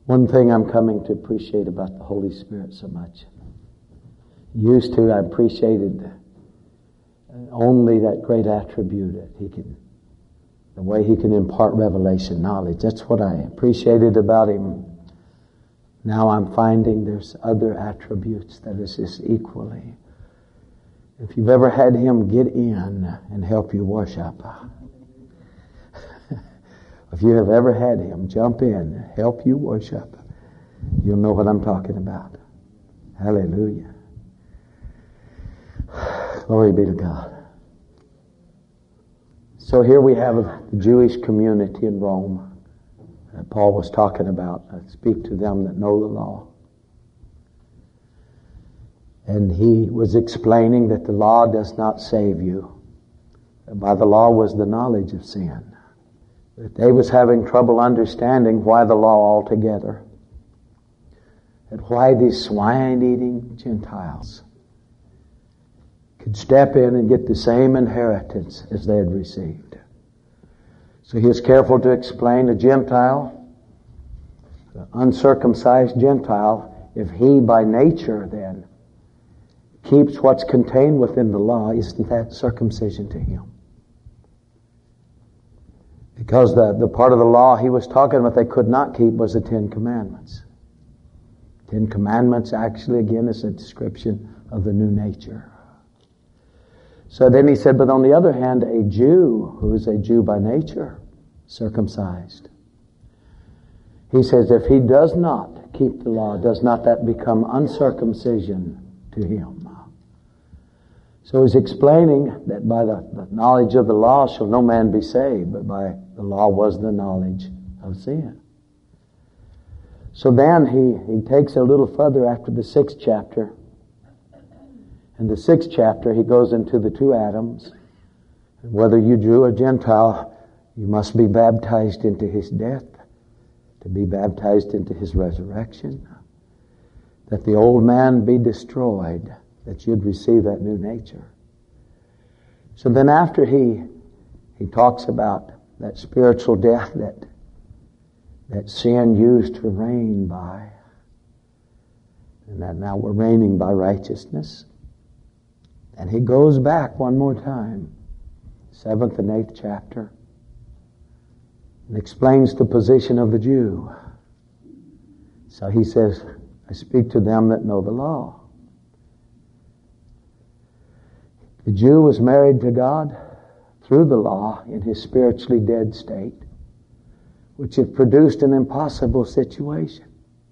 One thing I'm coming to appreciate about the Holy Spirit so much. Used to, I appreciated only that great attribute that the way He can impart revelation knowledge. That's what I appreciated about Him. Now I'm finding there's other attributes that is just equally. If you've ever had Him get in and help you worship, if you have ever had Him jump in, help you worship, you'll know what I'm talking about. Hallelujah. Glory be to God. So here we have the Jewish community in Rome that Paul was talking about. I speak to them that know the law. And he was explaining that the law does not save you. By the law was the knowledge of sin. That they was having trouble understanding why the law altogether. And why these swine-eating Gentiles could step in and get the same inheritance as they had received. So he was careful to explain a Gentile, the uncircumcised Gentile, if he by nature then keeps what's contained within the law, isn't that circumcision to him? Because the part of the law he was talking about they could not keep was the Ten Commandments. Ten Commandments actually, again, is a description of the new nature. So then he said, but on the other hand, a Jew, who is a Jew by nature, circumcised. He says, if he does not keep the law, does not that become uncircumcision to him? So he's explaining that by the knowledge of the law shall no man be saved, but by the law was the knowledge of sin. So then he takes it a little further after the 6th chapter. In the 6th chapter, he goes into the two Adams. And whether you Jew or Gentile, you must be baptized into His death, to be baptized into His resurrection, that the old man be destroyed, that you'd receive that new nature. So then after he talks about that spiritual death that sin used to reign by, and that now we're reigning by righteousness. And he goes back one more time, 7th and 8th chapter, and explains the position of the Jew. So he says, I speak to them that know the law. The Jew was married to God through the law in his spiritually dead state, which had produced an impossible situation.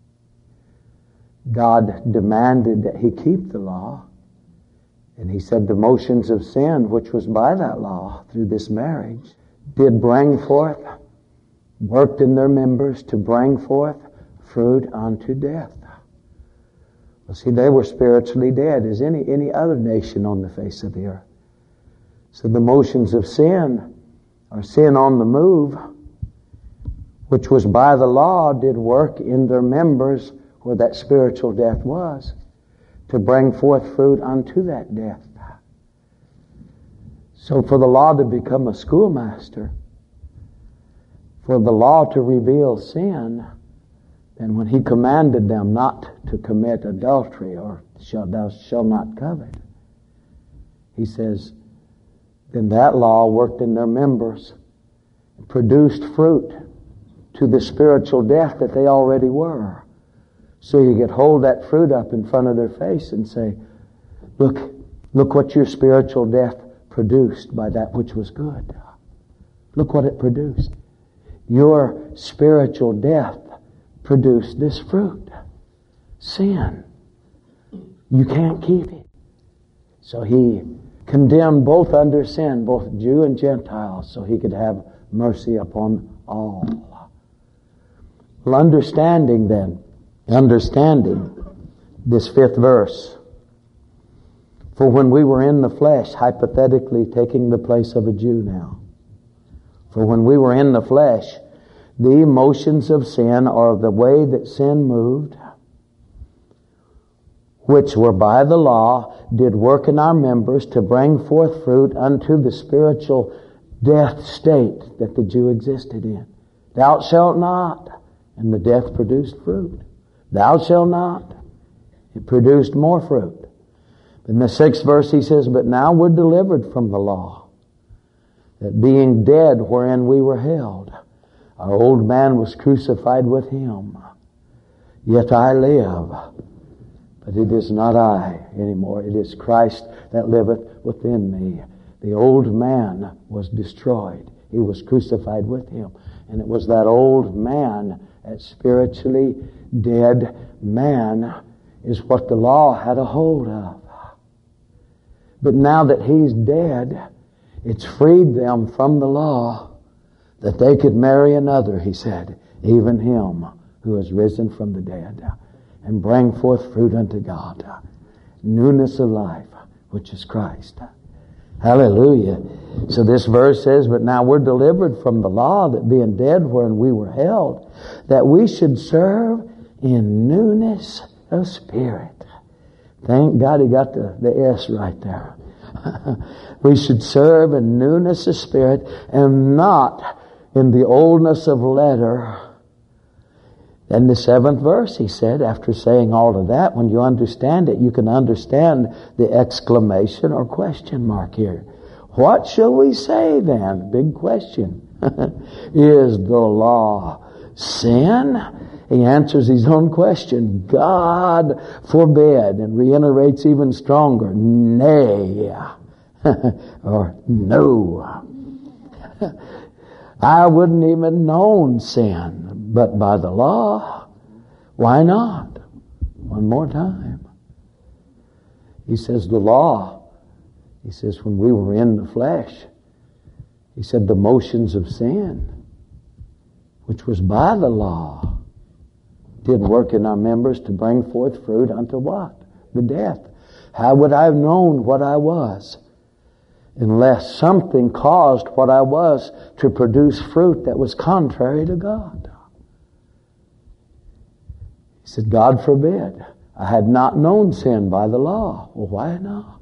God demanded that he keep the law, and he said the motions of sin, which was by that law through this marriage, did bring forth, worked in their members to bring forth fruit unto death. Well, see, they were spiritually dead as any other nation on the face of the earth. So the motions of sin, or sin on the move, which was by the law, did work in their members where that spiritual death was, to bring forth fruit unto that death. So for the law to become a schoolmaster, for the law to reveal sin, then when he commanded them not to commit adultery or thou shalt not covet, he says, then that law worked in their members, produced fruit to the spiritual death that they already were. So you could hold that fruit up in front of their face and say, look what your spiritual death produced by that which was good. Look what it produced. Your spiritual death produced this fruit. Sin. You can't keep it. So he condemned both under sin, both Jew and Gentile, so he could have mercy upon all. Well, understanding this 5th verse. For when we were in the flesh, hypothetically taking the place of a Jew now. For when we were in the flesh, the emotions of sin, or the way that sin moved, which were by the law, did work in our members to bring forth fruit unto the spiritual death state that the Jew existed in. Thou shalt not And the death produced fruit. Thou shalt not. It produced more fruit. In the 6th verse he says, but now we're delivered from the law, that being dead wherein we were held, our old man was crucified with him. Yet I live, but it is not I anymore. It is Christ that liveth within me. The old man was destroyed. He was crucified with him. And it was that old man, that spiritually dead man, is what the law had a hold of. But now that he's dead, it's freed them from the law that they could marry another, he said, even him who is risen from the dead, and bring forth fruit unto God. Newness of life, which is Christ. Hallelujah. So this verse says, but now we're delivered from the law, that being dead wherein we were held, that we should serve in newness of spirit. Thank God he got the S right there. We should serve in newness of spirit and not in the oldness of letter. And the 7th verse, he said, after saying all of that, when you understand it, you can understand the exclamation or question mark here. What shall we say then? Big question. Is the law sin? He answers his own question. God forbid, and reiterates even stronger. Nay. Or no. I wouldn't even known sin, but by the law. Why not? One more time. He says the law, he says when we were in the flesh, he said the motions of sin, which was by the law, did work in our members to bring forth fruit unto what? The death. How would I have known what I was unless something caused what I was to produce fruit that was contrary to God? He said, God forbid. I had not known sin by the law. Well, why not?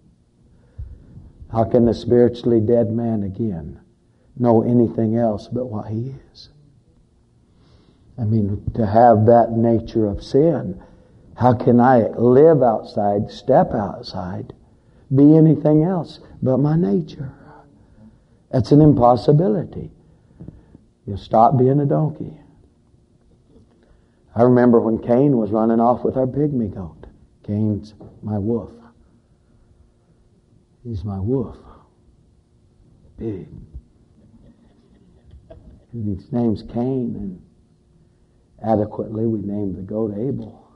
How can the spiritually dead man again know anything else but what he is? I mean, to have that nature of sin, how can I live outside, step outside, be anything else but my nature? That's an impossibility. You'll stop being a donkey. I remember when Cain was running off with our pygmy goat. Cain's my wolf. He's my wolf. Big. His name's Cain, and adequately we named the goat Abel.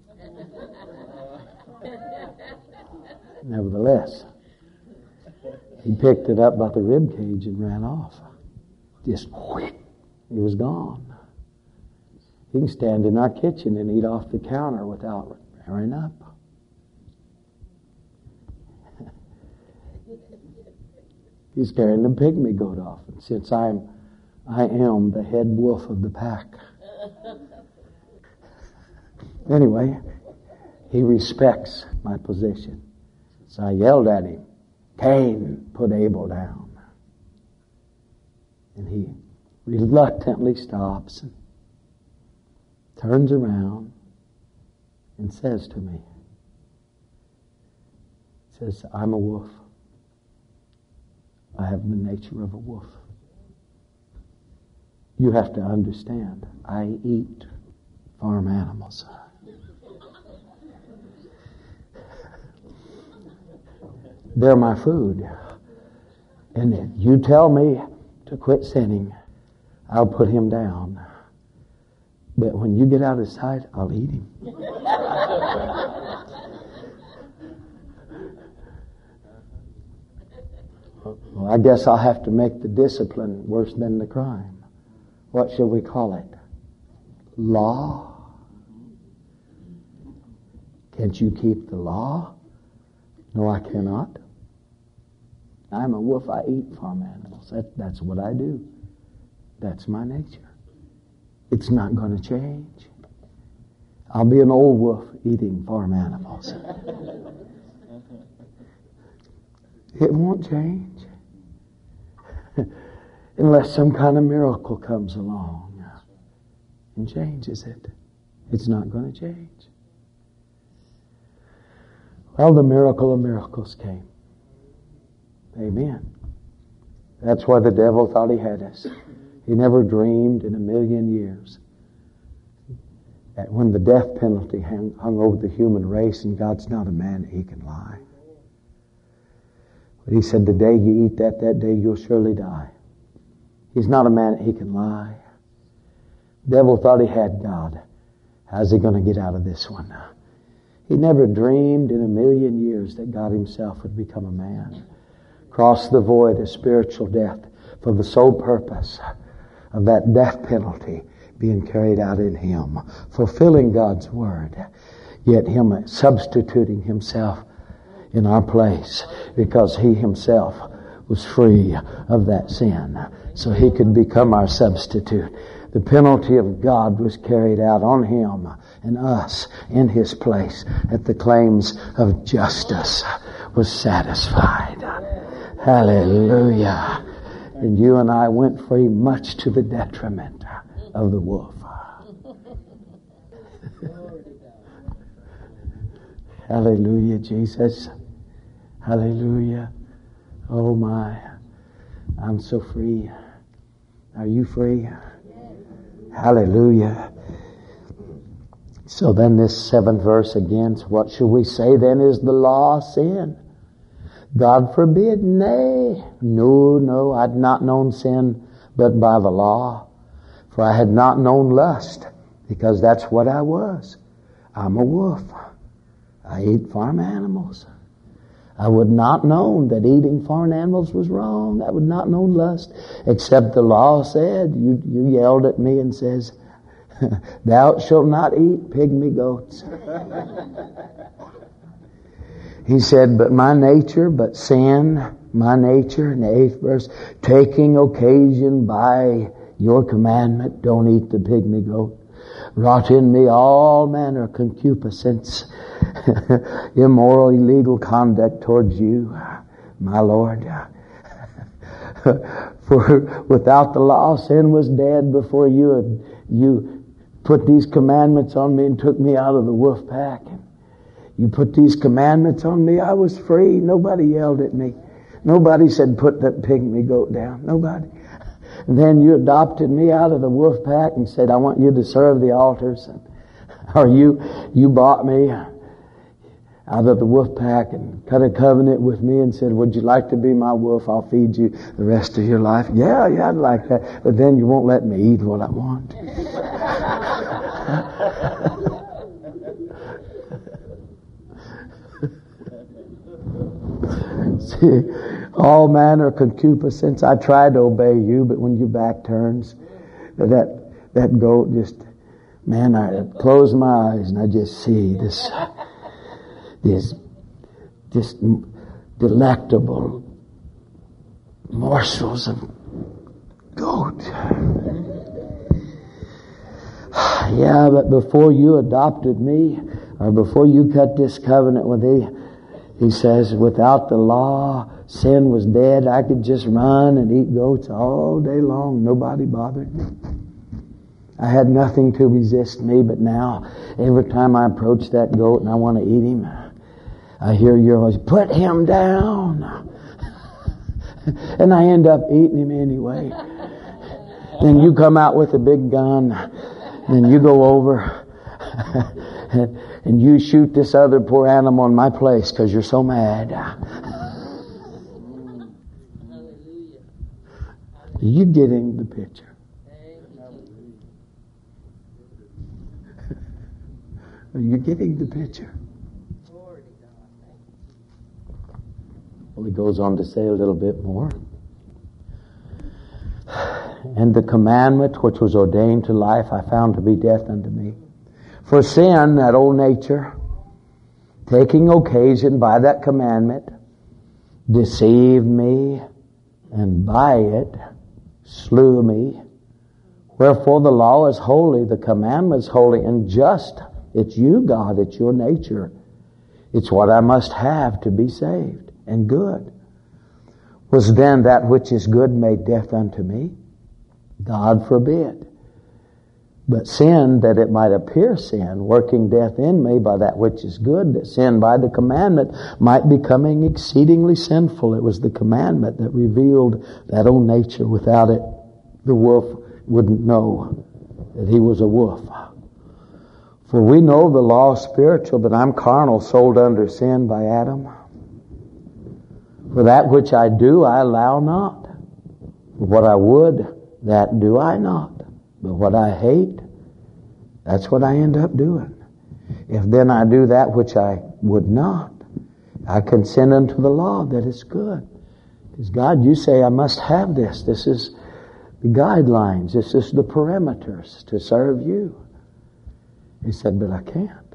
Nevertheless, he picked it up by the rib cage and ran off. Just whoosh, he was gone. He can stand in our kitchen and eat off the counter without rearing up. He's carrying the pygmy goat off. And since I am the head wolf of the pack. Anyway, he respects my position. So I yelled at him, Cain, put Abel down. And he reluctantly stops and turns around and says to me, says, I'm a wolf. I have the nature of a wolf. You have to understand, I eat farm animals. They're my food. And if you tell me to quit sinning, I'll put him down. But when you get out of sight, I'll eat him. Well, I guess I'll have to make the discipline worse than the crime. What shall we call it? Law? Can't you keep the law? No, I cannot. I'm a wolf. I eat farm animals. That's what I do. That's my nature. It's not going to change. I'll be an old wolf eating farm animals. It won't change. Unless some kind of miracle comes along. and changes it. It's not going to change. Well, the miracle of miracles came. Amen. That's why the devil thought he had us. He never dreamed in a million years that when the death penalty hung over the human race, and God's not a man that he can lie. But he said, the day you eat that day you'll surely die. He's not a man that he can lie. The devil thought he had God. How's he going to get out of this one now? He never dreamed in a million years that God himself would become a man. Cross the void of spiritual death for the sole purpose of that death penalty being carried out in him. Fulfilling God's word. Yet him substituting himself in our place because he himself was free of that sin. So he could become our substitute. The penalty of God was carried out on him and us in his place, that the claims of justice was satisfied. Hallelujah. And you and I went free much to the detriment of the wolf. Hallelujah, Jesus. Hallelujah. Oh my, I'm so free. Are you free? Hallelujah. So then this 7th verse again, what shall we say then? Is the law sin? God forbid, nay. No, I'd not known sin but by the law. For I had not known lust, because that's what I was. I'm a wolf. I eat farm animals. I would not known that eating farm animals was wrong. I would not known lust, except the law said, you yelled at me and says, thou shalt not eat pygmy goats. He said, but sin, my nature, in the 8th verse, taking occasion by your commandment, don't eat the pygmy goat, wrought in me all manner of concupiscence, immoral, illegal conduct towards you, my Lord. For without the law, sin was dead before you put these commandments on me and took me out of the wolf pack. You put these commandments on me, I was free. Nobody yelled at me. Nobody said, put that pygmy goat down. Nobody. And then you adopted me out of the wolf pack and said, I want you to serve the altars. Or you bought me out of the wolf pack and cut a covenant with me and said, would you like to be my wolf? I'll feed you the rest of your life. Yeah, I'd like that. But then you won't let me eat what I want. See, all manner of concupiscence. I tried to obey you, but when your back turns, that goat just, man, I close my eyes and I just see this delectable morsels of goat. Yeah, but before you adopted me, or before you cut this covenant with me, he says, without the law, sin was dead. I could just run and eat goats all day long. Nobody bothered me. I had nothing to resist me, but now, every time I approach that goat and I want to eat him, I hear your voice, put him down. And I end up eating him anyway. Then you come out with a big gun, and you go over and you shoot this other poor animal in my place because you're so mad. Are you getting the picture? Are you getting the picture? Well, he goes on to say a little bit more. And the commandment which was ordained to life I found to be death unto me. For sin, that old nature, taking occasion by that commandment, deceived me, and by it slew me. Wherefore the law is holy, the commandment is holy and just. It's you, God, it's your nature. It's what I must have to be saved and good. Was then that which is good made death unto me? God forbid. But sin, that it might appear sin, working death in me by that which is good, that sin by the commandment might becoming exceedingly sinful. It was the commandment that revealed that old nature. Without it, the wolf wouldn't know that he was a wolf. For we know the law is spiritual, but I'm carnal, sold under sin by Adam. For that which I do, I allow not. For what I would, that do I not. But what I hate, that's what I end up doing. If then I do that which I would not, I consent unto the law that is good. Because God, you say I must have this. This is the guidelines. This is the perimeters to serve you. He said, but I can't.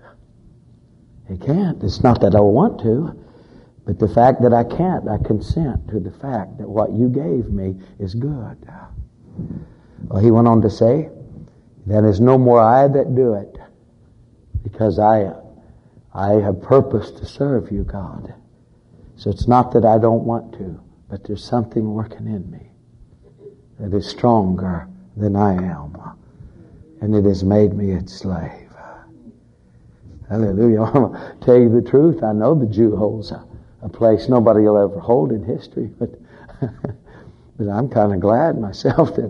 I can't. It's not that I want to, but the fact that I can't, I consent to the fact that what you gave me is good. Well, he went on to say, that is no more I that do it, because I have purpose to serve you, God. So it's not that I don't want to, but there's something working in me that is stronger than I am, and it has made me its slave. Hallelujah. I'm going to tell you the truth. I know the Jew holds a place nobody will ever hold in history, but I'm kind of glad myself that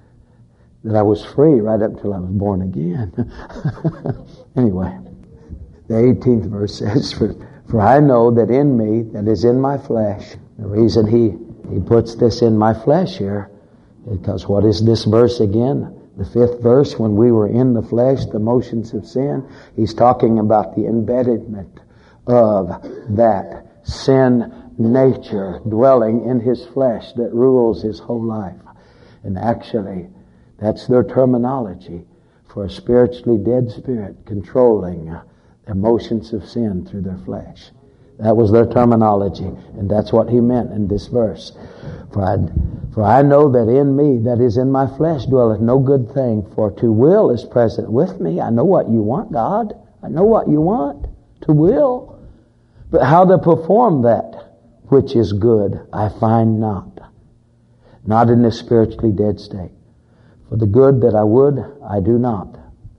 I was free right up until I was born again. Anyway, the 18th verse says, For I know that in me, that is in my flesh, the reason he puts this in my flesh here, because what is this verse again? The 5th verse, when we were in the flesh, the motions of sin, he's talking about the embedment of that sin nature dwelling in his flesh that rules his whole life. And actually, that's their terminology for a spiritually dead spirit controlling emotions of sin through their flesh. That was their terminology, and that's what he meant in this verse. For I know that in me, that is in my flesh, dwelleth no good thing, for to will is present with me. I know what you want, God. I know what you want, to will. But how to perform that which is good, I find not. Not in this spiritually dead state. For the good that I would, I do not.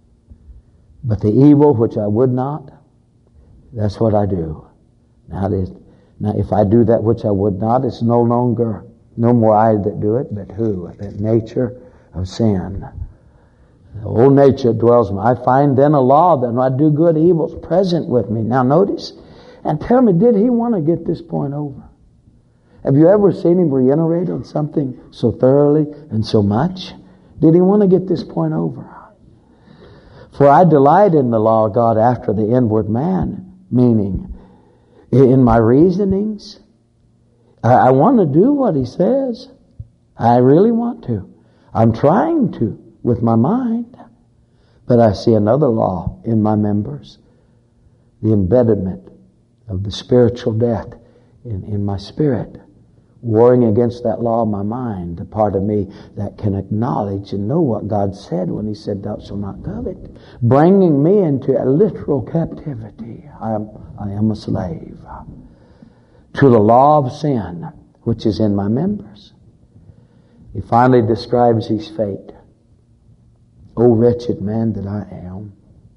But the evil which I would not, that's what I do. Now if I do that which I would not, it's no more I that do it, but who? That nature of sin. The old nature dwells in me. I find then a law that when I do good, evil's present with me. Now notice, and tell me, did he want to get this point over? Have you ever seen him reiterate on something so thoroughly and so much? Did he want to get this point over? For I delight in the law of God after the inward man, meaning in my reasonings. I want to do what he says. I really want to. I'm trying to with my mind. But I see another law in my members. The embedment of the spiritual death in my spirit. Warring against that law of my mind, the part of me that can acknowledge and know what God said when he said, thou shalt not covet. Bringing me into a literal captivity. I am a slave to the law of sin, which is in my members. He finally describes his fate. O wretched man that I am,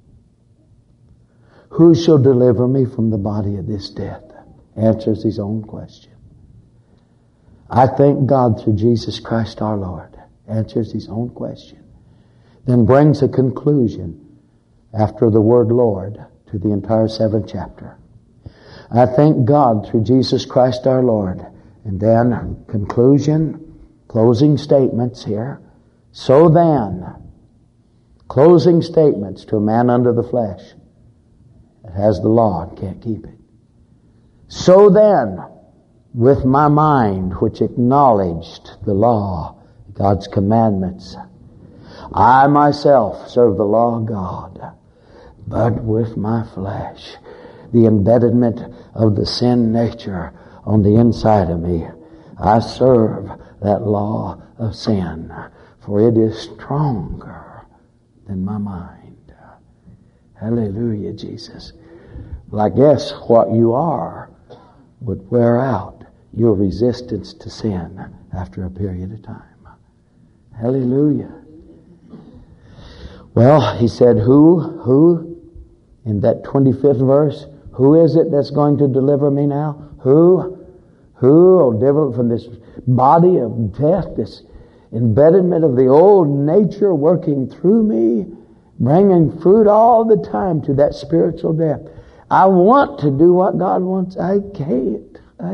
who shall deliver me from the body of this death? Answers his own question. I thank God through Jesus Christ our Lord. Answers his own question. Then brings a conclusion after the word Lord to the entire 7th chapter. I thank God through Jesus Christ our Lord. And then conclusion, closing statements here. So then, closing statements to a man under the flesh that has the law and can't keep it. So then, with my mind, which acknowledged the law, God's commandments, I myself serve the law of God, but with my flesh, the embedment of the sin nature on the inside of me, I serve that law of sin, for it is stronger than my mind. Hallelujah, Jesus. Well, I guess what you are would wear out your resistance to sin after a period of time. Hallelujah. Well, he said, who, in that 25th verse, who is it that's going to deliver me now? Who will deliver from this body of death, this embedment of the old nature working through me, bringing fruit all the time to that spiritual death. I want to do what God wants. I can't.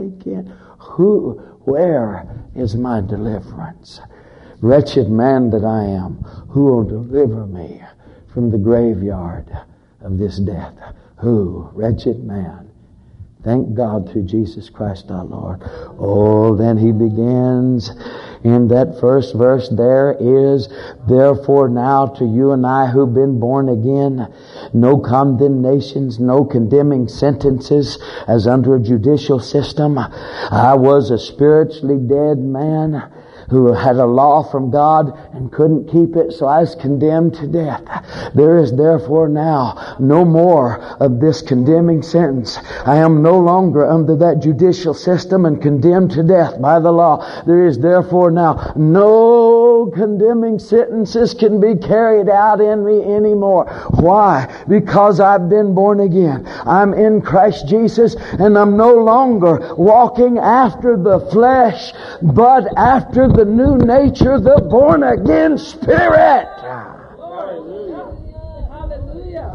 Where is my deliverance? Wretched man that I am, who will deliver me from the graveyard of this death? Who? Wretched man. Thank God through Jesus Christ our Lord. Oh, then he begins in that first verse. There is therefore now to you and I who've been born again, no condemnations, no condemning sentences as under a judicial system. I was a spiritually dead man who had a law from God and couldn't keep it, so I was condemned to death. There is therefore now no more of this condemning sentence. I am no longer under that judicial system and condemned to death by the law. There is therefore now no condemning sentences can be carried out in me anymore. Why? Because I've been born again. I'm in Christ Jesus, and I'm no longer walking after the flesh, but after the new nature, the born again spirit. Hallelujah. Hallelujah.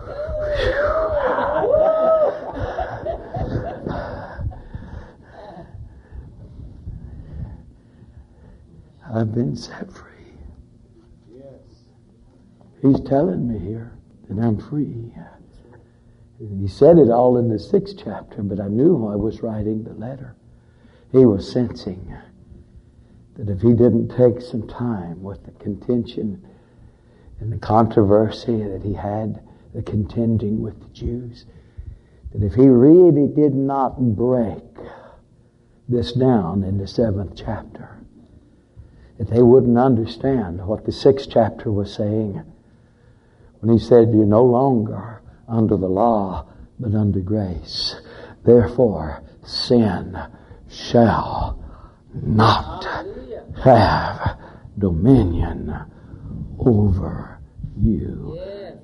I've been set free. He's telling me here that I'm free. He said it all in the 6th chapter, but I knew I was writing the letter. He was sensing that if he didn't take some time with the contention and the controversy that he had, the contending with the Jews, that if he really did not break this down in the 7th chapter, that they wouldn't understand what the 6th chapter was saying when he said, you're no longer under the law, but under grace. Therefore, sin shall not have dominion over you.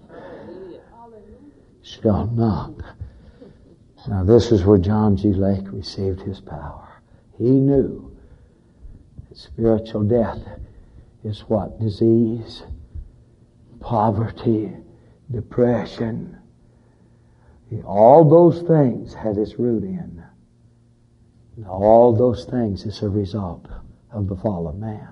Shall not. Now this is where John G. Lake received his power. He knew that spiritual death is what? Disease, poverty, depression. All those things had its root in. And all those things is a result of the fall of man.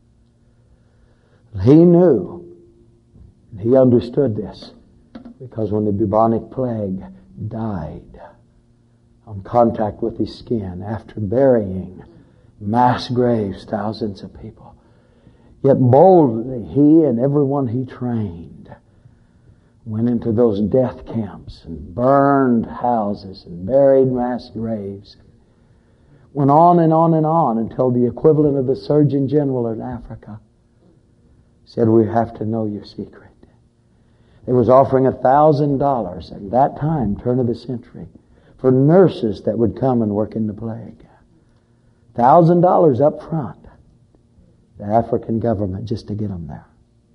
He knew, and he understood this, because when the bubonic plague died on contact with his skin, after burying mass graves, thousands of people, yet boldly he and everyone he trained went into those death camps and burned houses and buried mass graves. Went on and on and on until the equivalent of the Surgeon General in Africa said, we have to know your secret. They was offering $1,000 at that time, turn of the century, for nurses that would come and work in the plague. $1,000 up front. The African government just to get them there.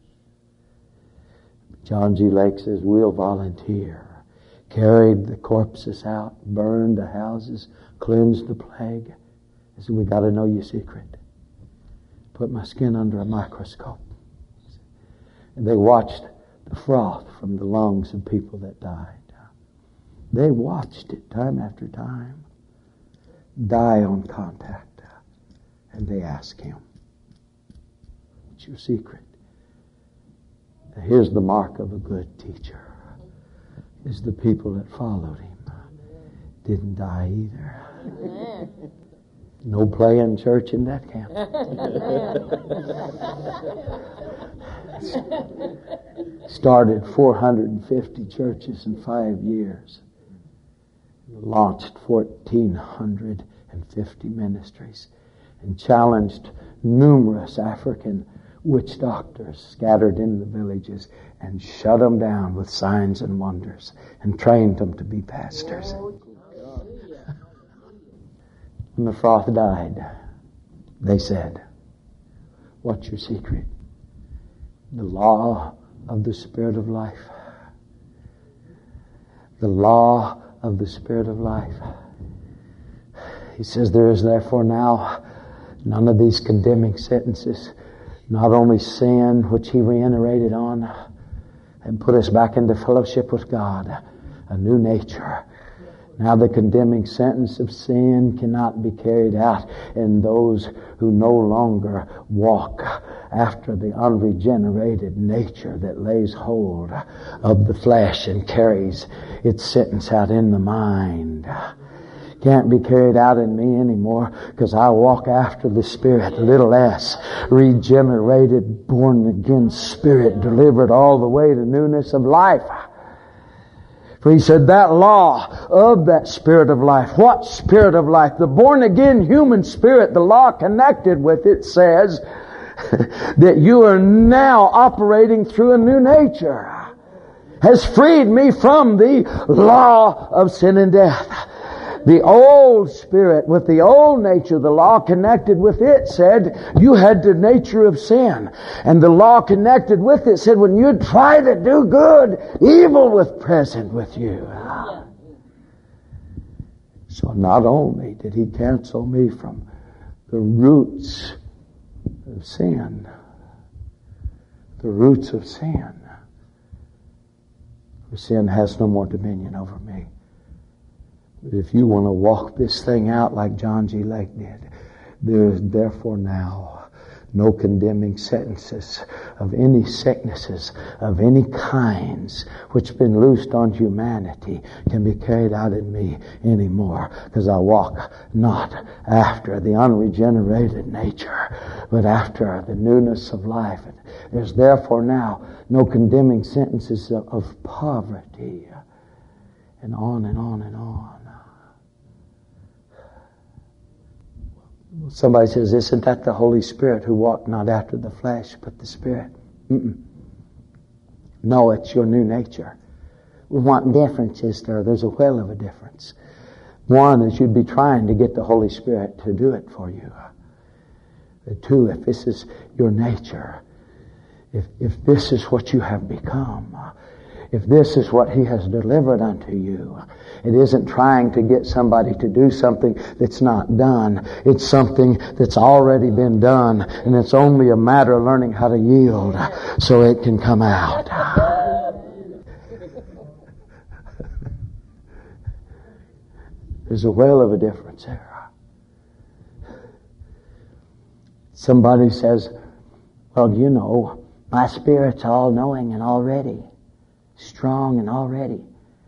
John G. Lake says, we'll volunteer. Carried the corpses out, burned the houses, cleansed the plague. He said, we got to know your secret. Put my skin under a microscope. And they watched the froth from the lungs of people that died. They watched it time after time die on contact. And they asked him, what's your secret? Now here's the mark of a good teacher. Is the people that followed him didn't die either. No playing church in that camp. Started 450 churches in 5 years. Launched 1,450 ministries. And challenged numerous African witch doctors scattered in the villages and shut them down with signs and wonders and trained them to be pastors. When the froth died, they said, what's your secret? The law of the Spirit of life. The law of the Spirit of life. He says, there is therefore now none of these condemning sentences. Not only sin, which He reiterated on and put us back into fellowship with God, a new nature. Now the condemning sentence of sin cannot be carried out in those who no longer walk after the unregenerated nature that lays hold of the flesh and carries its sentence out in the mind. Can't be carried out in me anymore because I walk after the Spirit, little s, regenerated, born again Spirit, delivered all the way to newness of life. For He said that law of that Spirit of life. What Spirit of life? The born again human spirit, the law connected with it says that you are now operating through a new nature. Has freed me from the law of sin and death. The old spirit with the old nature, the law connected with it said you had the nature of sin. And the law connected with it said when you try to do good, evil was present with you. So not only did He cancel me from the roots of sin, for sin has no more dominion over me. But if you want to walk this thing out like John G. Lake did, there is therefore now no condemning sentences of any sicknesses of any kinds which have been loosed on humanity can be carried out in me anymore, because I walk not after the unregenerated nature but after the newness of life. And there's therefore now no condemning sentences of poverty, and on and on and on. Somebody says, isn't that the Holy Spirit who walked not after the flesh but the Spirit? No, it's your new nature. What difference is there? There's a whale of a difference. One is you'd be trying to get the Holy Spirit to do it for you. The two, if this is your nature, if this is what you have become, if this is what He has delivered unto you, it isn't trying to get somebody to do something that's not done. It's something that's already been done, and it's only a matter of learning how to yield so it can come out. There's a whale of a difference there. Somebody says, well, you know, my spirit's all-knowing and already strong and already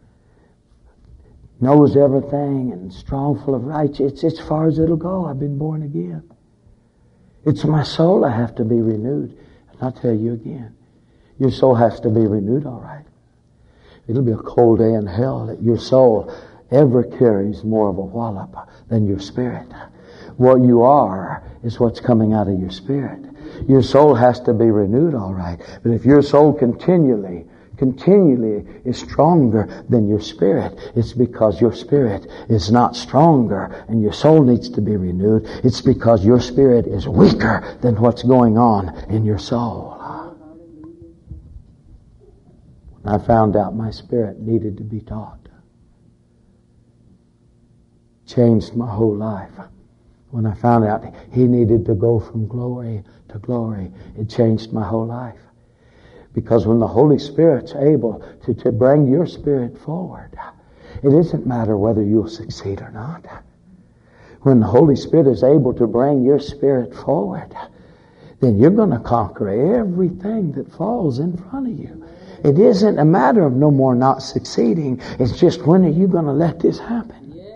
knows everything and strong, full of righteousness. It's as far as it'll go. I've been born again. It's my soul I have to be renewed. And I'll tell you again, your soul has to be renewed, all right. It'll be a cold day in hell that your soul ever carries more of a wallop than your spirit. What you are is what's coming out of your spirit. Your soul has to be renewed, all right. But if your soul continually is stronger than your spirit, it's because your spirit is not stronger and your soul needs to be renewed. It's because your spirit is weaker than what's going on in your soul. When I found out my spirit needed to be taught, changed my whole life. When I found out He needed to go from glory to glory, it changed my whole life. Because when the Holy Spirit's able to bring your spirit forward, it doesn't matter whether you'll succeed or not. When the Holy Spirit is able to bring your spirit forward, then you're going to conquer everything that falls in front of you. It isn't a matter of no more not succeeding. It's just, when are you going to let this happen?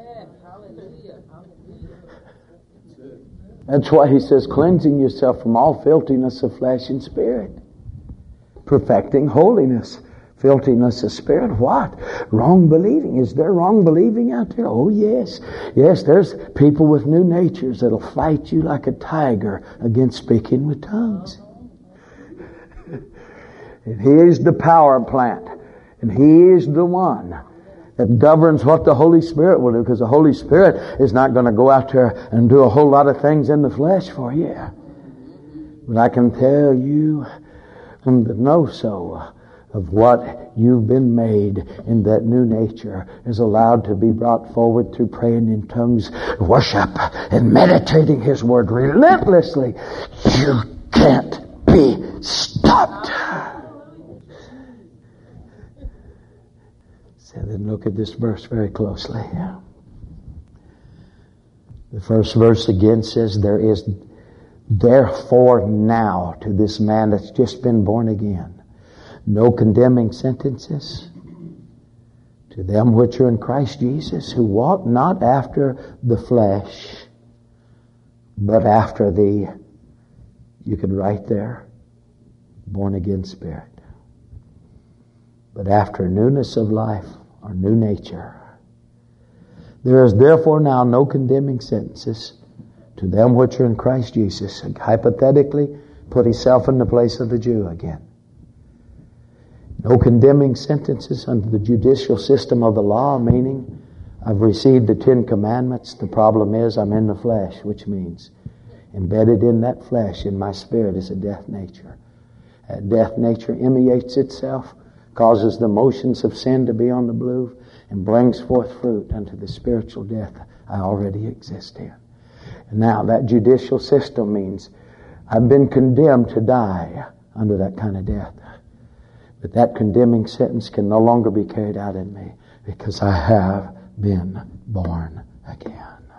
That's why He says, cleansing yourself from all filthiness of flesh and spirit. Perfecting holiness. Filthiness of spirit. What? Wrong believing. Is there wrong believing out there? Oh yes. Yes, there's people with new natures that'll fight you like a tiger against speaking with tongues. And He is the power plant. And He is the one that governs what the Holy Spirit will do, because the Holy Spirit is not going to go out there and do a whole lot of things in the flesh for you. But I can tell you, And the know-so of what you've been made in that new nature is allowed to be brought forward through praying in tongues, worship, and meditating His Word relentlessly. You can't be stopped. So then look at this verse very closely. The first verse again says, there is therefore now to this man that's just been born again no condemning sentences to them which are in Christ Jesus, who walk not after the flesh, but after the, you could write there, born again spirit. But after newness of life, or new nature. There is therefore now no condemning sentences to them which are in Christ Jesus. And hypothetically, put himself in the place of the Jew again. No condemning sentences under the judicial system of the law, meaning I've received the 10 Commandments. The problem is I'm in the flesh, which means embedded in that flesh, in my spirit, is a death nature. That death nature emanates itself, causes the motions of sin to be on the move, and brings forth fruit unto the spiritual death I already exist in. And now that judicial system means I've been condemned to die under that kind of death. But that condemning sentence can no longer be carried out in me because I have been born again.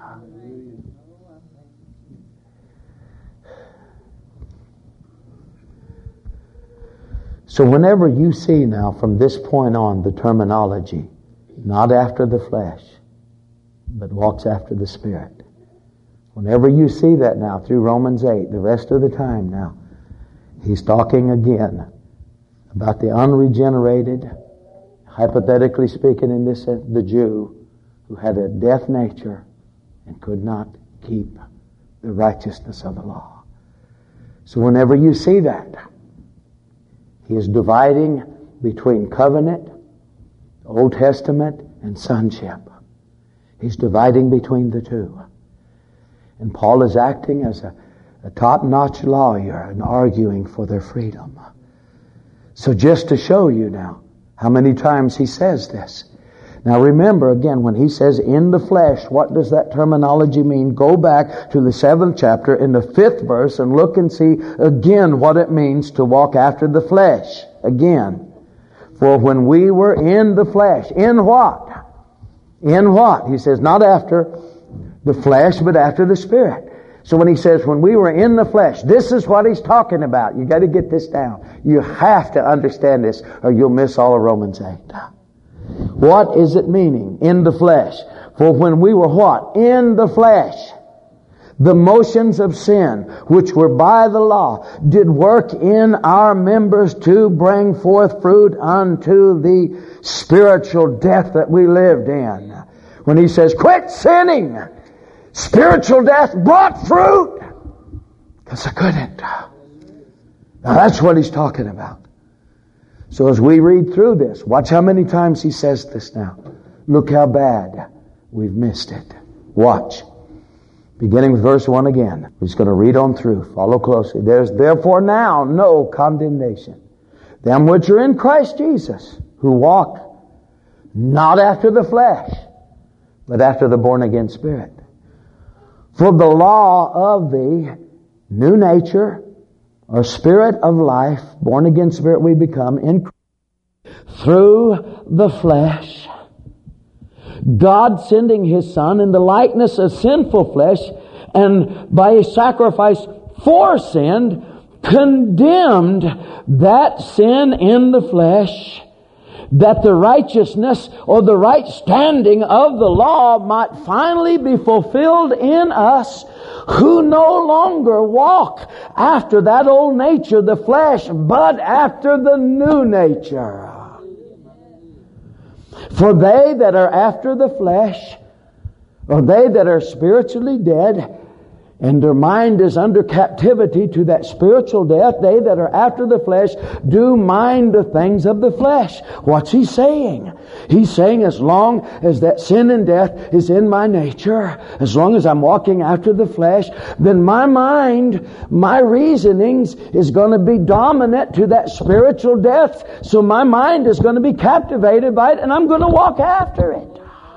So whenever you see now from this point on the terminology, not after the flesh, but walks after the Spirit. Whenever you see that now through Romans 8, the rest of the time now, he's talking again about the unregenerated, hypothetically speaking in this sense, the Jew who had a death nature and could not keep the righteousness of the law. So whenever you see that, he is dividing between covenant, Old Testament, and sonship. He's dividing between the two. And Paul is acting as a top-notch lawyer and arguing for their freedom. So just to show you now how many times he says this. Now remember again, when he says in the flesh, what does that terminology mean? Go back to the 7th chapter in the 5th verse and look and see again what it means to walk after the flesh. Again. For when we were in the flesh, in what? In what? He says not after the flesh, but after the Spirit. So when he says when we were in the flesh, this is what he's talking about. You got to get this down. You have to understand this or you'll miss all of Romans 8. What is it meaning? In the flesh. For when we were what? In the flesh. The motions of sin, which were by the law, did work in our members to bring forth fruit unto the spiritual death that we lived in. When he says, quit sinning, spiritual death brought fruit. Because I couldn't. Now that's what he's talking about. So as we read through this, watch how many times he says this now. Look how bad we've missed it. Watch. Beginning with verse 1 again. We're just going to read on through. Follow closely. There's therefore now no condemnation. Them which are in Christ Jesus, who walk not after the flesh, but after the born again Spirit. For the law of the new nature, or spirit of life, born again Spirit we become in Christ, through the flesh, God sending His Son in the likeness of sinful flesh, and by His sacrifice for sin, condemned that sin in the flesh, that the righteousness or the right standing of the law might finally be fulfilled in us, who no longer walk after that old nature, the flesh, but after the new nature. For they that are after the flesh, or they that are spiritually dead, and their mind is under captivity to that spiritual death. They that are after the flesh do mind the things of the flesh. What's he saying? He's saying as long as that sin and death is in my nature, as long as I'm walking after the flesh, then my mind, my reasonings is going to be dominant to that spiritual death. So my mind is going to be captivated by it, and I'm going to walk after it.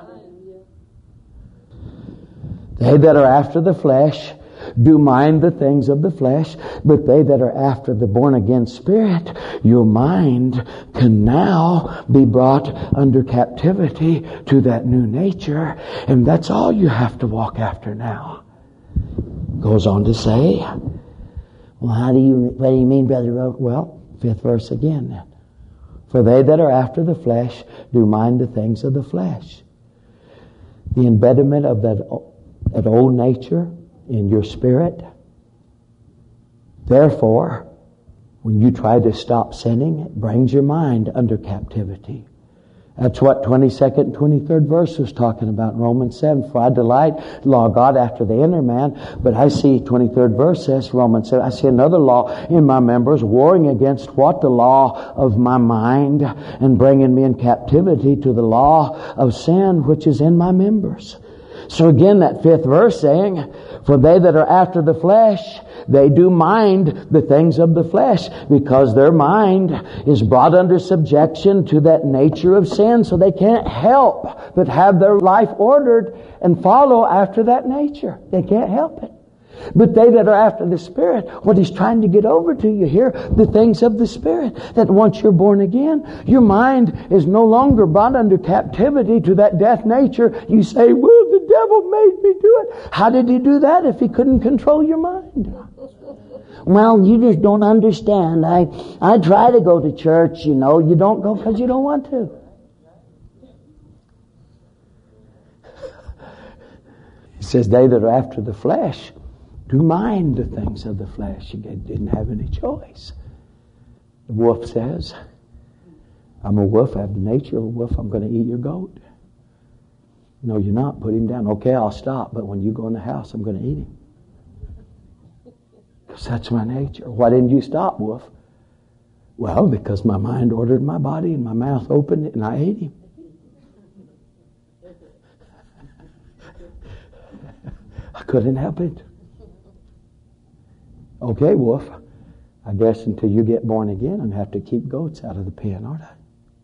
They that are after the flesh do mind the things of the flesh, but they that are after the born-again Spirit, your mind can now be brought under captivity to that new nature, and that's all you have to walk after now. Goes on to say, well, what do you mean, Brother Roke? Well, 5th verse again then. For they that are after the flesh do mind the things of the flesh. The embedment of that old nature in your spirit. Therefore, when you try to stop sinning, it brings your mind under captivity. That's what 22nd and 23rd verse was talking about in Romans 7. For I delight the law of God after the inner man. But I see, 23rd verse says, Romans 7, I see another law in my members, warring against what? The law of my mind, and bringing me in captivity to the law of sin which is in my members. So again, that 5th verse saying, for they that are after the flesh, they do mind the things of the flesh, because their mind is brought under subjection to that nature of sin, so they can't help but have their life ordered and follow after that nature. They can't help it. But they that are after the Spirit, what he's trying to get over to you here, the things of the Spirit, that once you're born again, your mind is no longer brought under captivity to that death nature. You say, well, the devil made me do it. How did he do that if he couldn't control your mind? Well, you just don't understand. I try to go to church, you know. You don't go because you don't want to. He says, they that are after the flesh do mind the things of the flesh. You didn't have any choice. The wolf says, I'm a wolf, I have the nature of a wolf, I'm going to eat your goat. No, you're not. Put him down. Okay, I'll stop, but when you go in the house, I'm going to eat him. Because that's my nature. Why didn't you stop, wolf? Well, because my mind ordered my body and my mouth opened it and I ate him. I couldn't help it. Okay, wolf, I guess until you get born again, I'm going to have to keep goats out of the pen, aren't I?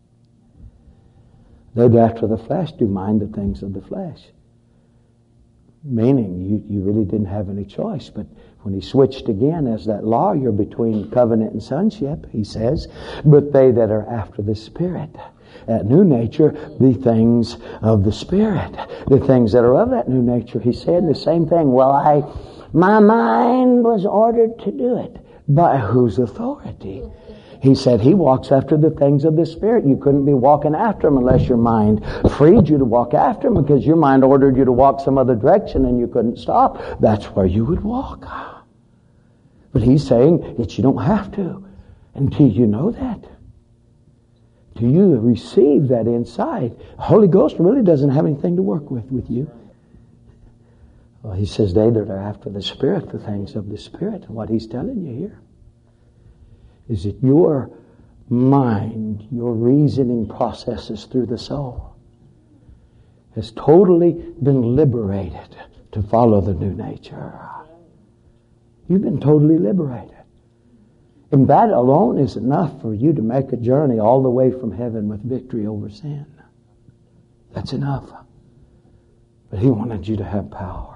They after the flesh do mind the things of the flesh. Meaning, you really didn't have any choice. But when he switched again as that lawyer between covenant and sonship, he says, but they that are after the Spirit, that new nature, the things of the Spirit, the things that are of that new nature. He said the same thing. Well, my mind was ordered to do it. By whose authority? He said he walks after the things of the Spirit. You couldn't be walking after him unless your mind freed you to walk after him, because your mind ordered you to walk some other direction and you couldn't stop. That's where you would walk. But he's saying that you don't have to until you know that. Till you receive that insight. The Holy Ghost really doesn't have anything to work with you. Well, he says they that are after the Spirit, the things of the Spirit. And what he's telling you here is that your mind, your reasoning processes through the soul has totally been liberated to follow the new nature. You've been totally liberated. And that alone is enough for you to make a journey all the way from heaven with victory over sin. That's enough. But he wanted you to have power.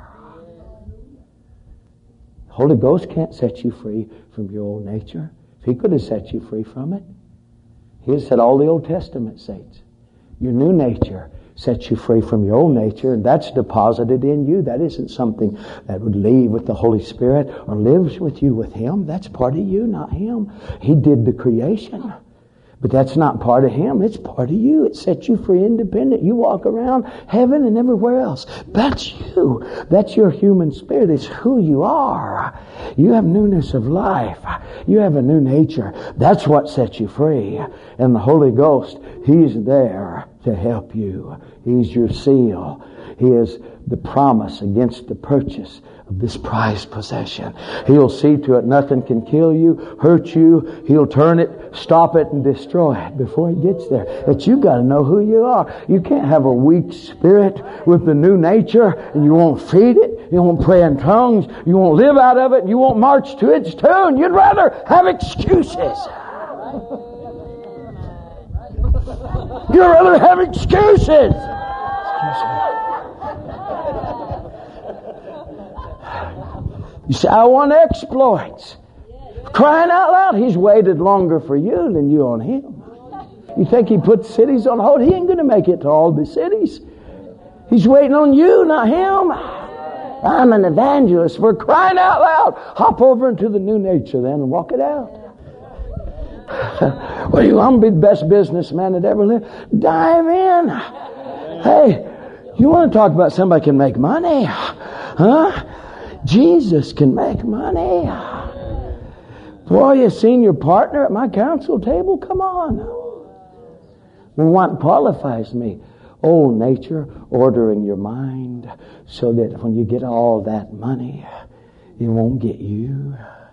The Holy Ghost can't set you free from your old nature. If he could have set you free from it, he has set all the Old Testament saints. Your new nature sets you free from your old nature, and that's deposited in you. That isn't something that would leave with the Holy Spirit or lives with you with him. That's part of you, not him. He did the creation. But that's not part of him. It's part of you. It sets you free, independent. You walk around heaven and everywhere else. That's you. That's your human spirit. It's who you are. You have newness of life. You have a new nature. That's what sets you free. And the Holy Ghost, he's there to help you. He's your seal. He is the promise against the purchase of this prized possession. He'll see to it nothing can kill you, hurt you. He'll turn it, stop it, and destroy it before it gets there. But you got to know who you are. You can't have a weak spirit with the new nature and you won't feed it. You won't pray in tongues. You won't live out of it. You won't march to its tune. You'd rather have excuses. You'd rather have excuses. You say, I want exploits. Crying out loud, He's waited longer for you than you on Him. You think He put cities on hold? He ain't going to make it to all the cities. He's waiting on you, not Him. I'm an evangelist. We're crying out loud. Hop over into the new nature then and walk it out. Well, you want to be the best businessman that ever lived? Dive in. Hey, you want to talk about somebody can make money? Huh? Jesus can make money. Boy, you seen your partner at my council table? Come on. Well, what qualifies me? Oh, nature, ordering your mind so that when you get all that money, it won't get you.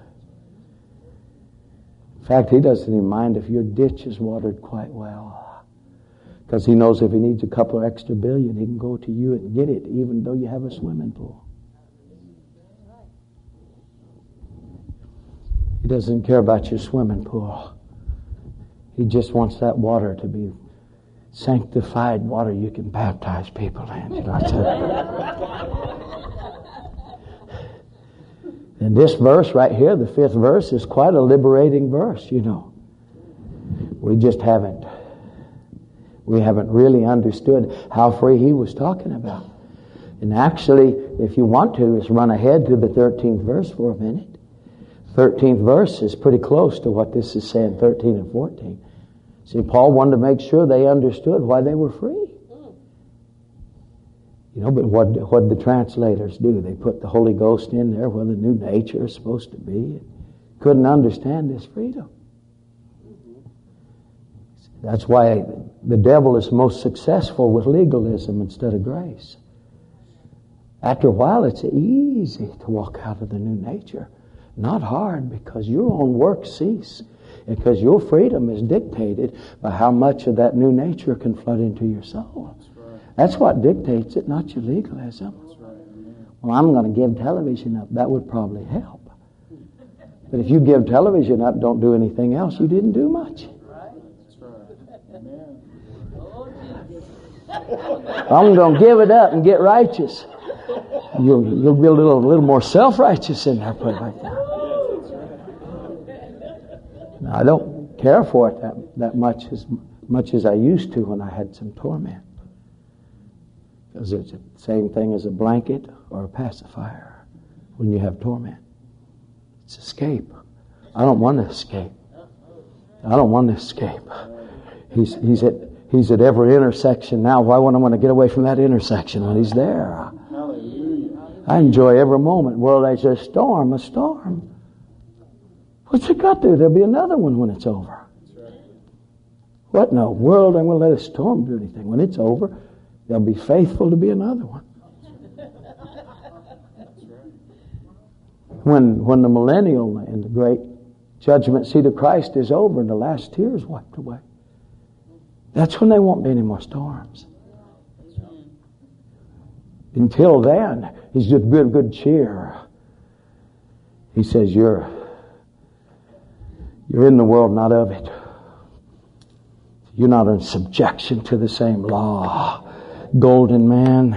In fact, He doesn't even mind if your ditch is watered quite well. Because He knows if He needs a couple of extra billion, He can go to you and get it, even though you have a swimming pool. He doesn't care about your swimming pool. He just wants that water to be sanctified water you can baptize people in. You know, and this verse right here, the 5th verse, is quite a liberating verse, you know. We just haven't really understood how free he was talking about. And actually, if you want to, just run ahead to the 13th verse for a minute. 13th verse is pretty close to what this is saying, 13 and 14. See, Paul wanted to make sure they understood why they were free. You know, but what did the translators do? They put the Holy Ghost in there where the new nature is supposed to be. Couldn't understand this freedom. That's why the devil is most successful with legalism instead of grace. After a while, it's easy to walk out of the new nature. Not hard, because your own works cease. Because your freedom is dictated by how much of that new nature can flood into your soul. That's what dictates it, not your legalism. Well, I'm going to give television up. That would probably help. But if you give television up, don't do anything else, you didn't do much. I'm going to give it up and get righteous. You'll be a little more self-righteous in there, put it like that. Now, I don't care for it that much as I used to when I had some torment. Because it's the same thing as a blanket or a pacifier when you have torment. It's escape. I don't want to escape. I don't want to escape. He's at every intersection now. Why would I want to get away from that intersection when He's there? I enjoy every moment. Well, there's a storm. What's it got there? There'll be another one when it's over. What in the world? I'm going to let a storm do anything. When it's over, there'll be faithful to be another one. When the millennial and the great judgment seat of Christ is over and the last tear is wiped away, that's when there won't be any more storms. Until then, He's just good cheer. He says, you're in the world, not of it. You're not in subjection to the same law. Golden man.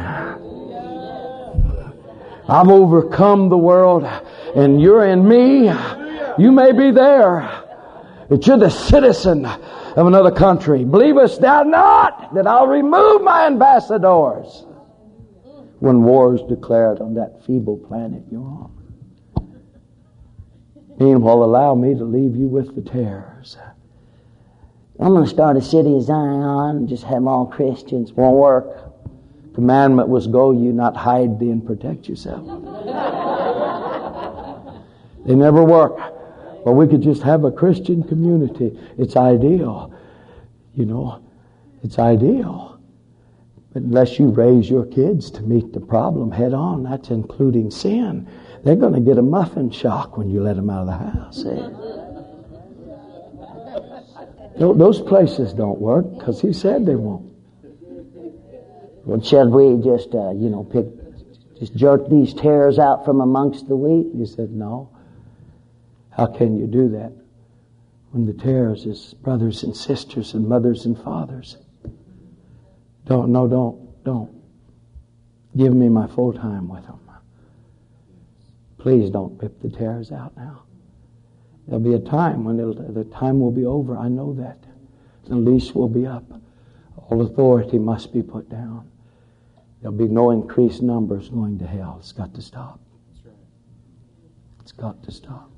I've overcome the world and you're in me. You may be there, but you're the citizen of another country. Believest thou not that I'll remove my ambassadors when war is declared on that feeble planet you're on? Meanwhile, allow me to leave you with the tares. I'm going to start a city of Zion and just have all Christians. Won't work. Commandment was go you, not hide thee and protect yourself. They never work. Well, we could just have a Christian community. It's ideal. You know, It's ideal. But unless you raise your kids to meet the problem head on, that's including sin, they're going to get a muffin shock when you let them out of the house. Those places don't work because He said they won't. Well, should we just, just jerk these tares out from amongst the wheat? He said, no. How can you do that when the tares is brothers and sisters and mothers and fathers? Don't. Give me my full time with them. Please don't rip the tares out now. There'll be a time when the time will be over. I know that. The leash will be up. All authority must be put down. There'll be no increased numbers going to hell. It's got to stop. It's got to stop.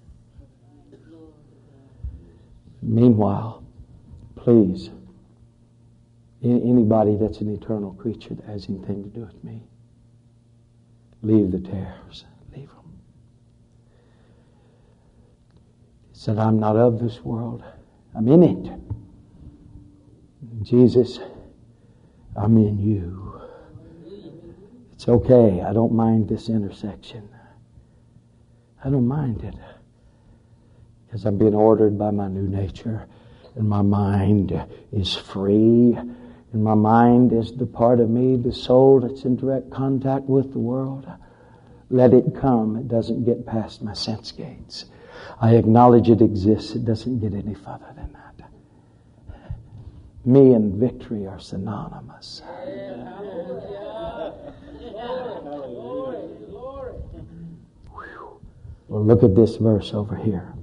Meanwhile, please, anybody that's an eternal creature that has anything to do with me, leave the tares. Leave them. He said, I'm not of this world. I'm in it. Jesus, I'm in you. It's okay. I don't mind this intersection. I don't mind it. Because I'm being ordered by my new nature. And my mind is free. And my mind is the part of me, the soul that's in direct contact with the world. Let it come. It doesn't get past my sense gates. I acknowledge it exists. It doesn't get any further than that. Me and victory are synonymous. Well, look at this verse over here.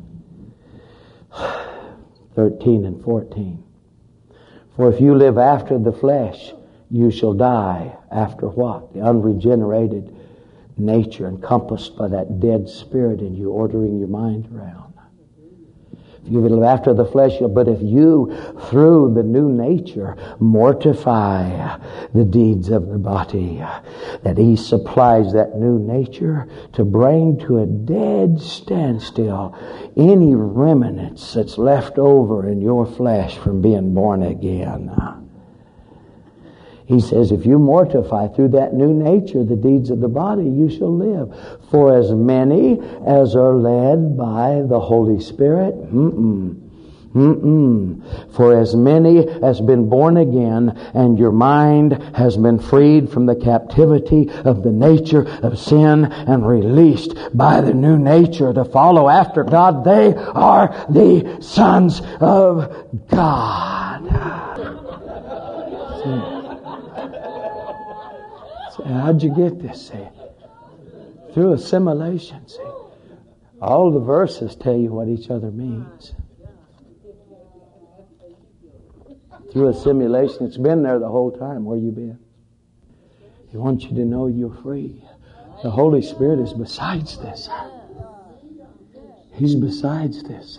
13 and 14. For if you live after the flesh, you shall die after what? The unregenerated nature encompassed by that dead spirit in you, ordering your mind around. If you live after the flesh, but if you, through the new nature, mortify the deeds of the body, that He supplies that new nature to bring to a dead standstill any remnants that's left over in your flesh from being born again. He says, if you mortify through that new nature the deeds of the body, you shall live. For as many as are led by the Holy Spirit, for as many as been born again, and your mind has been freed from the captivity of the nature of sin and released by the new nature to follow after God, they are the sons of God. How'd you get this? See? Through assimilation. See? All the verses tell you what each other means. Through assimilation. It's been there the whole time. Where you been? He wants you to know you're free. The Holy Spirit is besides this. He's besides this.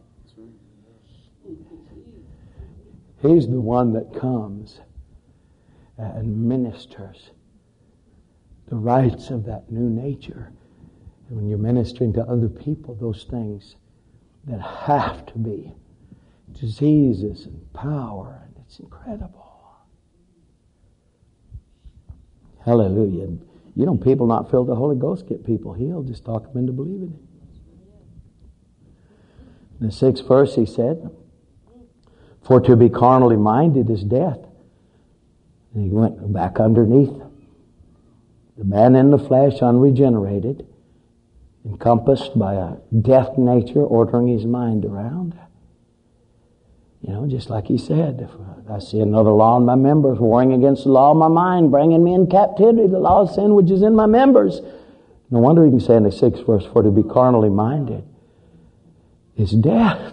He's the one that comes and ministers the rights of that new nature. And when you're ministering to other people, those things that have to be diseases and power, and it's incredible. Hallelujah. You know, people not filled with the Holy Ghost get people healed. Just talk them into believing it. In the 6th verse he said, for to be carnally minded is death. And he went back underneath. The man in the flesh, unregenerated, encompassed by a death nature, ordering his mind around. You know, just like he said, if I see another law in my members, warring against the law of my mind, bringing me in captivity, the law of sin which is in my members. No wonder he can say in the 6th verse, for to be carnally minded is death.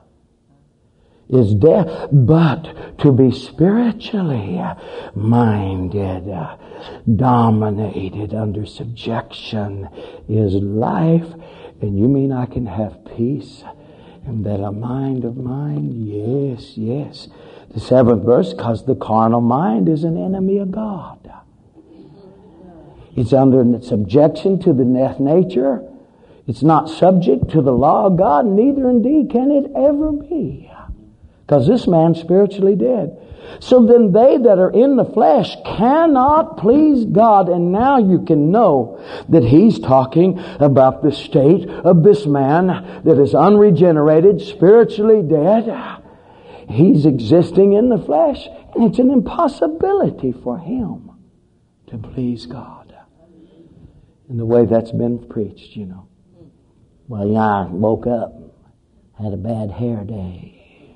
Is death, but to be spiritually minded, dominated, under subjection is life. And you mean I can have peace and that a mind of mine? Yes, yes. The 7th verse, because the carnal mind is an enemy of God. It's under subjection to the death nature. It's not subject to the law of God, neither indeed can it ever be. Because this man's spiritually dead. So then they that are in the flesh cannot please God. And now you can know that he's talking about the state of this man that is unregenerated, spiritually dead. He's existing in the flesh, and it's an impossibility for him to please God. In the way that's been preached, you know. Well, I woke up, had a bad hair day.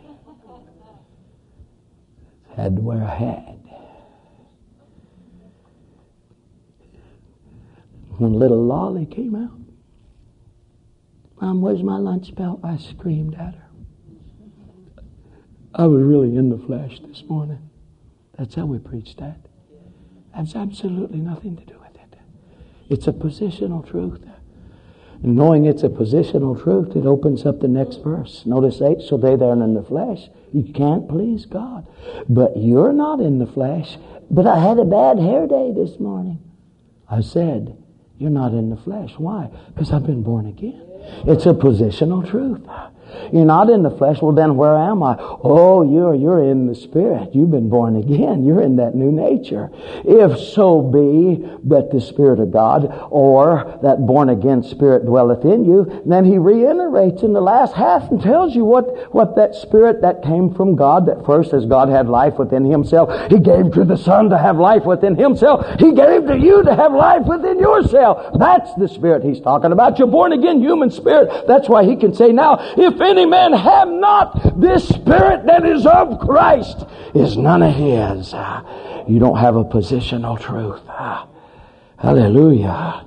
Had to wear a hat. When little Lolly came out, Mom, where's my lunch belt? I screamed at her. I was really in the flesh this morning. That's how we preach that. Has absolutely nothing to do with it. It's a positional truth. And knowing it's a positional truth, it opens up the next verse. Notice 8, so they that are in the flesh, you can't please God. But you're not in the flesh. But I had a bad hair day this morning. I said, you're not in the flesh. Why? Because I've been born again. It's a positional truth. You're not in the flesh. Well, then where am I? Oh, you're in the Spirit. You've been born again. You're in that new nature. If so be that the Spirit of God or that born again Spirit dwelleth in you, then he reiterates in the last half and tells you what that Spirit that came from God, that first as God had life within himself, he gave to the Son to have life within himself. He gave to you to have life within yourself. That's the Spirit he's talking about. You're born again human spirit. That's why he can say now, if any man have not this Spirit that is of Christ, is none of his. You don't have a positional truth. Hallelujah.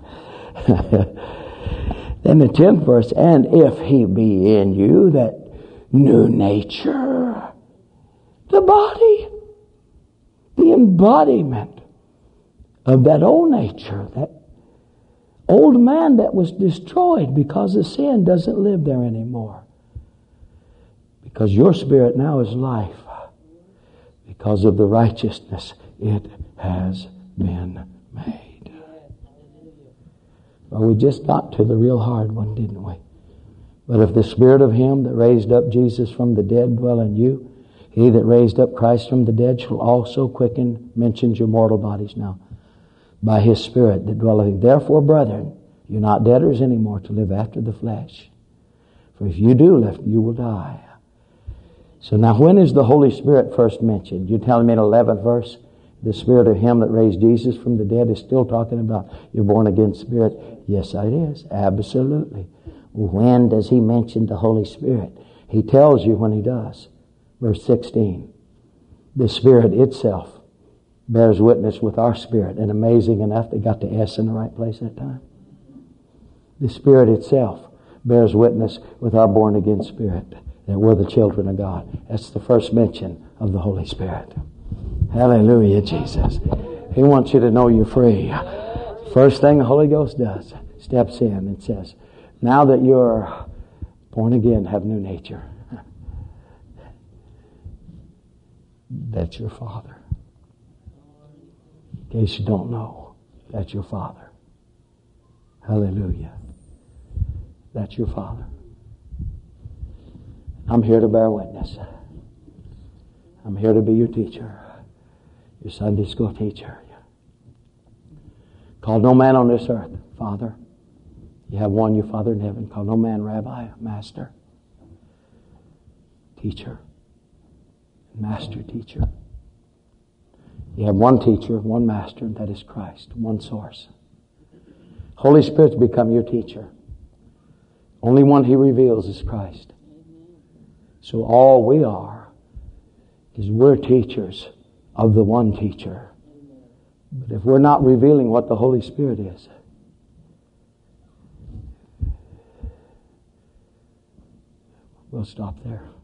Then the 10th verse, and if he be in you, that new nature, the body, the embodiment of that old nature, that old man that was destroyed because of sin doesn't live there anymore. Because your spirit now is life. Because of the righteousness it has been made. Well, we just got to the real hard one, didn't we? But if the Spirit of him that raised up Jesus from the dead dwell in you, he that raised up Christ from the dead shall also quicken, mentions your mortal bodies now, by his Spirit that dwelleth in you. Therefore, brethren, you're not debtors anymore to live after the flesh. For if you do live, you will die. So now when is the Holy Spirit first mentioned? You're telling me in 11th verse, the Spirit of him that raised Jesus from the dead is still talking about your born again spirit? Yes, it is. Absolutely. When does he mention the Holy Spirit? He tells you when he does. Verse 16. The Spirit itself bears witness with our spirit. And amazing enough, they got the S in the right place that time. The Spirit itself bears witness with our born again spirit that we're the children of God. That's the first mention of the Holy Spirit. Hallelujah, Jesus. He wants you to know you're free. First thing the Holy Ghost does, steps in and says, now that you're born again, have new nature. That's your Father. In case you don't know, that's your Father. Hallelujah. That's your Father. I'm here to bear witness. I'm here to be your teacher, your Sunday school teacher. Call no man on this earth Father. You have one, your Father in heaven. Call no man Rabbi, Master, Teacher, Master, Teacher. You have one teacher, one master, and that is Christ, one source. Holy Spirit's become your teacher. Only one he reveals is Christ. So all we are is we're teachers of the one teacher. But if we're not revealing what the Holy Spirit is, we'll stop there.